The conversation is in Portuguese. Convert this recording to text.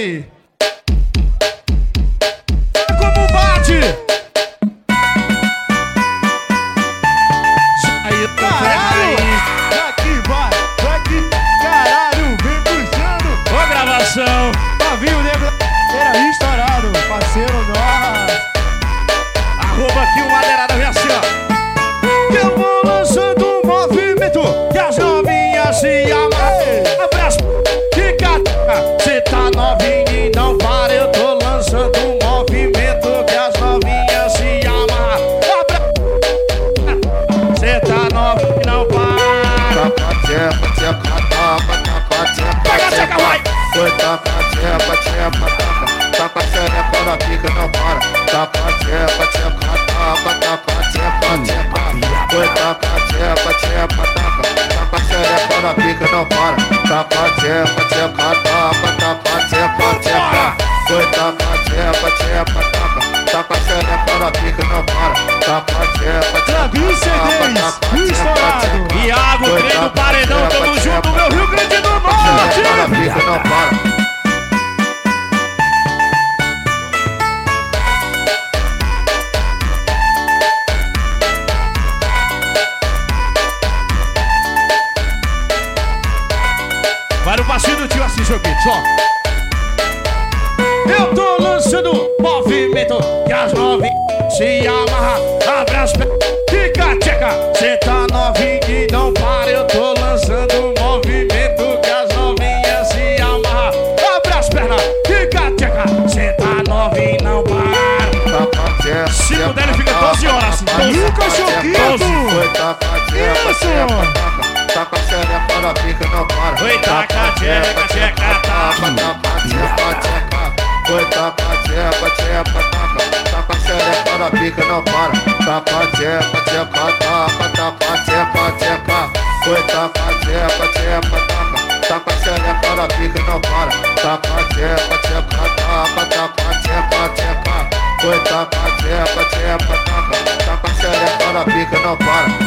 aí. Como bate? Aí, Caralho! Aqui vai, aqui, caralho, vem puxando. Ô, gravação. Novinho negro, era estourado, parceiro nosso. Arroba aqui o Madeirada, vem assim, ó. Eu vou lançando um movimento que as novinhas se amam. Abraço, fica, cê tá novinha e não para. Eu tô lançando um movimento que as novinhas se amam. Abraço, cê tá novinha e não para. Pega a tcheca, vai! Foi taca a tcheca, tcheca, taca a xereca na pica, não para. Taca a tcheca, tcheca, taca a tcheca, tcheca. Foi taca a tcheca, tcheca, taca a xereca na pica, não para. Taca a tcheca, tcheca, taca a tcheca, tcheca. Foi taca a tcheca, tcheca, taca a xereca na pica, não para. Taca a tcheca, Travinho tcheca, CDs, estourado. Iago, trem do paredão, tamo junto, meu Rio Grande do Norte! na pica, não para. Vai no passinho do tio assim, seu beat, ó. Eu tô lançando movimento que as novinhas se amarram. Abraço, fica tcheca, cê tá novinha e não para. Eu tô lançando movimento que as novinhas se amarram. Abraço, perna, fica tcheca, cê tá novinha e não para. Se puder ele fica 12 horas assim. Ih, cachorrito! Foi taca a tcheca, tcheca, taca a xereca na pica, não para. Oi, taca, tcheca, tcheca, Taca a tcheca, tcheca. Foi taca a tcheca, tcheca, taca a xereca na pica, não para. Taca a tcheca, tcheca, taca a tcheca, tcheca. Foi taca a tcheca, tcheca, taca a xereca na pica, não para. Taca a tcheca, tcheca, taca a tcheca, tcheca. Foi taca a tcheca, tcheca, taca a xereca na pica, não para.